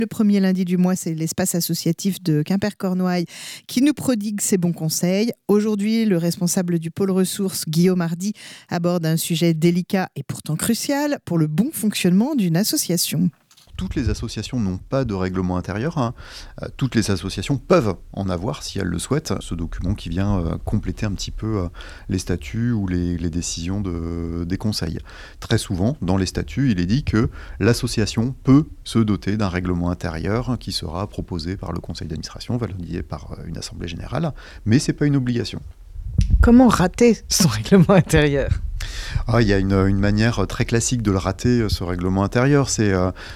Le premier lundi du mois, c'est l'espace associatif de Quimper-Cornouailles qui nous prodigue ses bons conseils. Aujourd'hui, le responsable du pôle ressources, Guillaume Hardy, aborde un sujet délicat et pourtant crucial pour le bon fonctionnement d'une association. Toutes les associations n'ont pas de règlement intérieur. Toutes les associations peuvent en avoir si elles le souhaitent. Ce document qui vient compléter un petit peu les statuts ou les décisions des conseils. Très souvent, dans les statuts, il est dit que l'association peut se doter d'un règlement intérieur qui sera proposé par le conseil d'administration, validé par une assemblée générale, mais ce n'est pas une obligation. Comment rater son règlement intérieur ? Il y a une manière très classique de le rater, ce règlement intérieur, c'est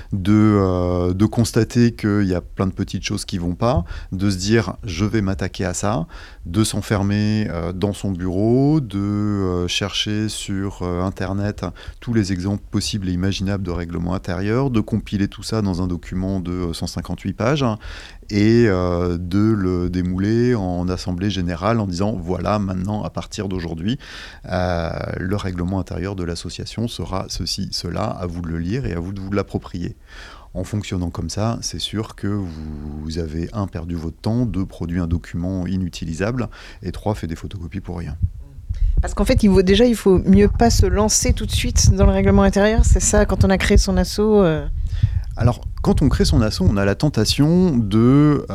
de constater qu'il y a plein de petites choses qui ne vont pas, de se dire je vais m'attaquer à ça, de s'enfermer dans son bureau, de chercher sur Internet tous les exemples possibles et imaginables de règlement intérieur, de compiler tout ça dans un document de 158 pages et de le démouler en assemblée générale en disant voilà, maintenant à partir d'aujourd'hui le règlement intérieur de l'association sera ceci, cela, à vous de le lire et à vous de vous l'approprier. En fonctionnant comme ça, c'est sûr que vous avez perdu votre temps, 2 produit un document inutilisable et 3 fait des photocopies pour rien. Parce qu'en fait, il faut mieux pas se lancer tout de suite dans le règlement intérieur, c'est ça, quand on a créé son asso Alors, quand on crée son asso, on a la tentation de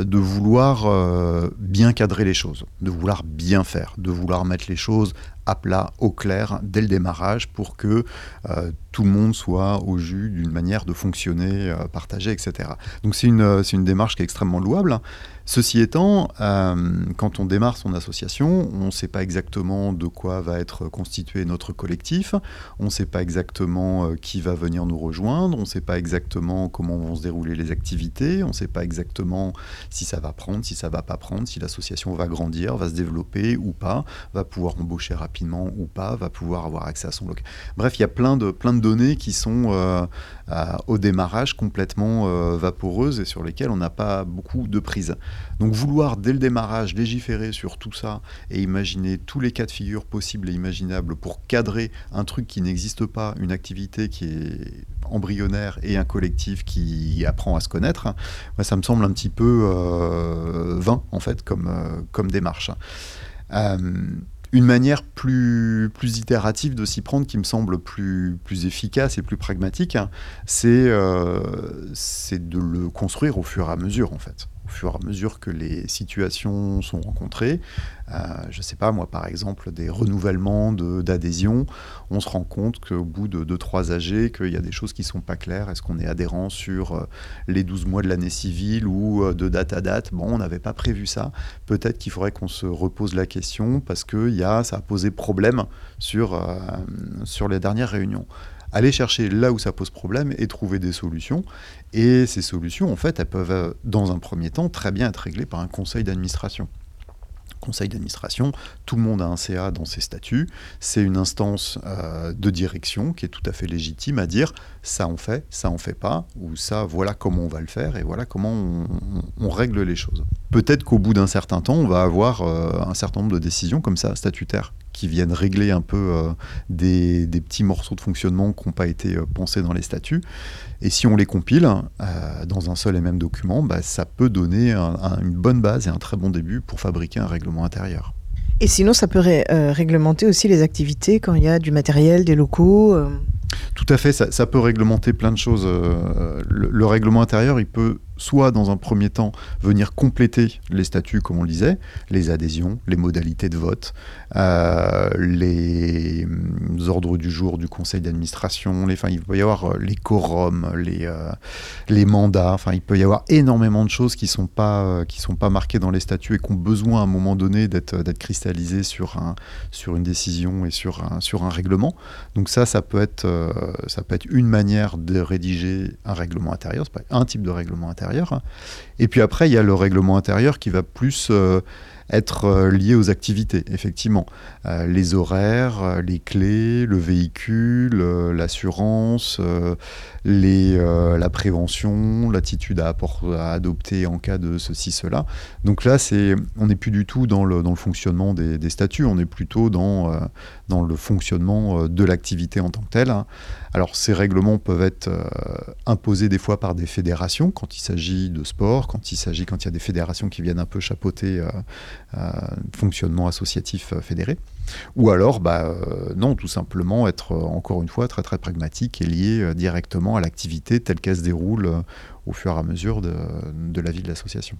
vouloir bien cadrer les choses, de vouloir bien faire, de vouloir mettre les choses à plat, au clair, dès le démarrage, pour que tout le monde soit au jus d'une manière de fonctionner partagée, etc. Donc c'est une démarche qui est extrêmement louable. Ceci étant, quand on démarre son association, on ne sait pas exactement de quoi va être constitué notre collectif, on ne sait pas exactement qui va venir nous rejoindre, on ne sait pas exactement comment vont se dérouler les activités, on ne sait pas exactement si ça va prendre, si ça ne va pas prendre, si l'association va grandir, va se développer ou pas, va pouvoir embaucher rapidement ou pas, va pouvoir avoir accès à son local. Bref, il y a plein de données qui sont au démarrage complètement vaporeuses et sur lesquelles on n'a pas beaucoup de prise. Donc vouloir dès le démarrage légiférer sur tout ça et imaginer tous les cas de figure possibles et imaginables pour cadrer un truc qui n'existe pas, une activité qui est embryonnaire et un collectif qui apprend à se connaître, moi, ça me semble un petit peu vain en fait comme démarche. Une manière plus itérative de s'y prendre qui me semble plus efficace et plus pragmatique, c'est de le construire au fur et à mesure en fait. Au fur et à mesure que les situations sont rencontrées. Je ne sais pas, moi, par exemple, des renouvellements d'adhésion, on se rend compte qu'au bout de 2-3 AG, qu'il y a des choses qui ne sont pas claires. Est-ce qu'on est adhérent sur les 12 mois de l'année civile ou de date à date ? Bon, on n'avait pas prévu ça. Peut-être qu'il faudrait qu'on se repose la question parce que ça a posé problème sur les dernières réunions. Aller chercher là où ça pose problème et trouver des solutions. Et ces solutions, en fait, elles peuvent, dans un premier temps, très bien être réglées par un conseil d'administration. Conseil d'administration, tout le monde a un CA dans ses statuts, c'est une instance de direction qui est tout à fait légitime à dire ça on fait pas, ou ça voilà comment on va le faire et voilà comment on règle les choses. Peut-être qu'au bout d'un certain temps, on va avoir un certain nombre de décisions comme ça, statutaires, qui viennent régler un peu des petits morceaux de fonctionnement qui n'ont pas été pensés dans les statuts. Et si on les compile dans un seul et même document, ça peut donner une bonne base et un très bon début pour fabriquer un règlement intérieur. Et sinon, ça peut réglementer aussi les activités quand il y a du matériel, des locaux Tout à fait, ça peut réglementer plein de choses. Le règlement intérieur, il peut soit dans un premier temps venir compléter les statuts, comme on le disait, les adhésions, les modalités de vote, les ordres du jour du conseil d'administration, il peut y avoir les quorums, les mandats, il peut y avoir énormément de choses qui sont pas marquées dans les statuts et qui ont besoin à un moment donné d'être cristallisées sur une décision et sur un règlement. Donc ça peut être une manière de rédiger un règlement intérieur, c'est pas un type de règlement intérieur. Et puis après, il y a le règlement intérieur qui va plus être lié aux activités, effectivement. Les horaires, les clés, le véhicule, l'assurance, la prévention, l'attitude à adopter en cas de ceci, cela. Donc là, on n'est plus du tout dans le fonctionnement des statuts, on est plutôt dans le fonctionnement de l'activité en tant que telle. Alors ces règlements peuvent être imposés des fois par des fédérations quand il s'agit de sport, quand il y a des fédérations qui viennent un peu chapeauter fonctionnement associatif fédéré, ou alors non, tout simplement être encore une fois très très pragmatique et lié directement à l'activité telle qu'elle se déroule au fur et à mesure de la vie de l'association.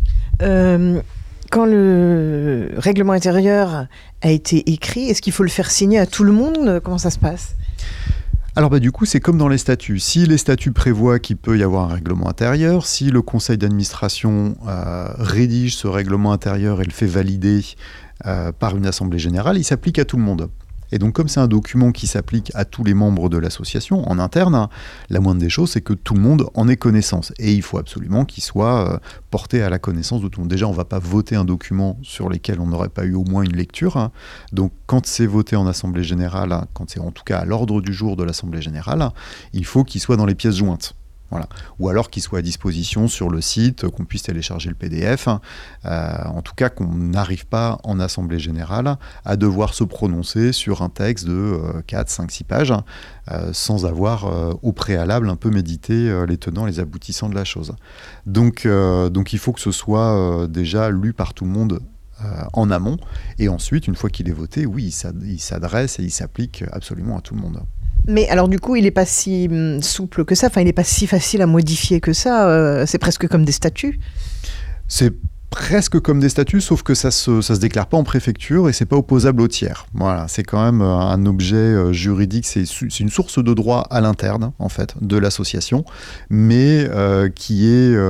Quand le règlement intérieur a été écrit, est-ce qu'il faut le faire signer à tout le monde ? Comment ça se passe ? Alors du coup, c'est comme dans les statuts. Si les statuts prévoient qu'il peut y avoir un règlement intérieur, si le conseil d'administration rédige ce règlement intérieur et le fait valider par une assemblée générale, il s'applique à tout le monde. Et donc, comme c'est un document qui s'applique à tous les membres de l'association en interne, la moindre des choses, c'est que tout le monde en ait connaissance. Et il faut absolument qu'il soit porté à la connaissance de tout le monde. Déjà, on ne va pas voter un document sur lequel on n'aurait pas eu au moins une lecture. Donc, quand c'est voté en assemblée générale, quand c'est en tout cas à l'ordre du jour de l'assemblée générale, il faut qu'il soit dans les pièces jointes. Voilà. Ou alors qu'il soit à disposition sur le site, qu'on puisse télécharger le PDF. En tout cas, qu'on n'arrive pas en assemblée générale à devoir se prononcer sur un texte de 4, 5, 6 pages sans avoir au préalable un peu médité les tenants, les aboutissants de la chose. Donc il faut que ce soit déjà lu par tout le monde en amont. Et ensuite, une fois qu'il est voté, oui, il s'adresse et il s'applique absolument à tout le monde. Mais alors du coup, il n'est pas si souple que ça, enfin il n'est pas si facile à modifier que ça, c'est presque comme des statuts. C'est presque comme des statuts, sauf que ça se déclare pas en préfecture et c'est pas opposable aux tiers. Voilà, c'est quand même un objet juridique, c'est une source de droit à l'interne, en fait, de l'association, mais qui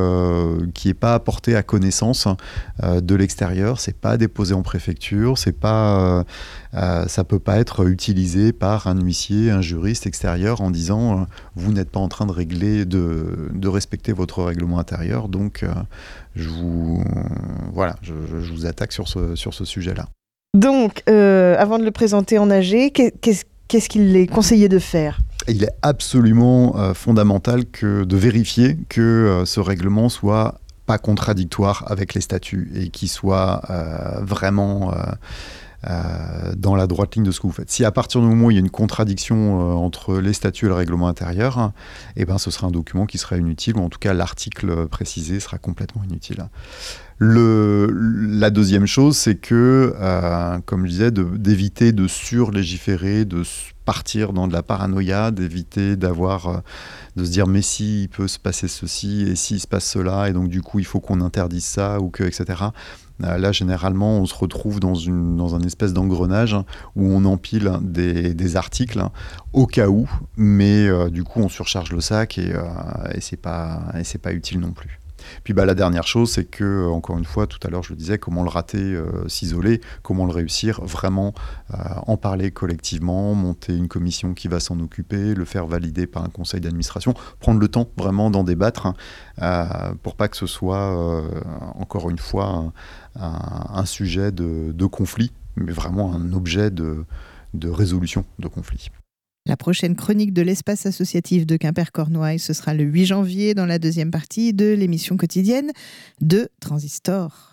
est pas apporté à connaissance de l'extérieur, c'est pas déposé en préfecture, c'est pas... ça peut pas être utilisé par un huissier, un juriste extérieur en disant vous n'êtes pas en train de régler, de respecter votre règlement intérieur, donc je vous attaque sur ce sujet-là. Donc, avant de le présenter en AG, qu'est-ce qu'il est conseillé de faire ? Il est absolument fondamental de vérifier que ce règlement soit pas contradictoire avec les statuts et qu'il soit vraiment... dans la droite ligne de ce que vous faites. Si à partir du moment où il y a une contradiction entre les statuts et le règlement intérieur, ce sera un document qui sera inutile, ou en tout cas l'article précisé sera complètement inutile. La deuxième chose, c'est que, comme je disais, d'éviter de surlégiférer, de partir dans de la paranoïa, d'éviter de se dire mais si il peut se passer ceci et s'il se passe cela et donc du coup il faut qu'on interdise ça ou que etc. Là généralement on se retrouve dans un espèce d'engrenage où on empile des articles au cas où, mais du coup on surcharge le sac et c'est pas utile non plus. Puis la dernière chose, c'est que, encore une fois, tout à l'heure je le disais, comment le rater, s'isoler, comment le réussir, vraiment en parler collectivement, monter une commission qui va s'en occuper, le faire valider par un conseil d'administration, prendre le temps vraiment d'en débattre pour pas que ce soit, encore une fois, un sujet de conflit, mais vraiment un objet de résolution de conflit. La prochaine chronique de l'espace associatif de Quimper-Cornouailles, ce sera le 8 janvier dans la deuxième partie de l'émission quotidienne de Transistor.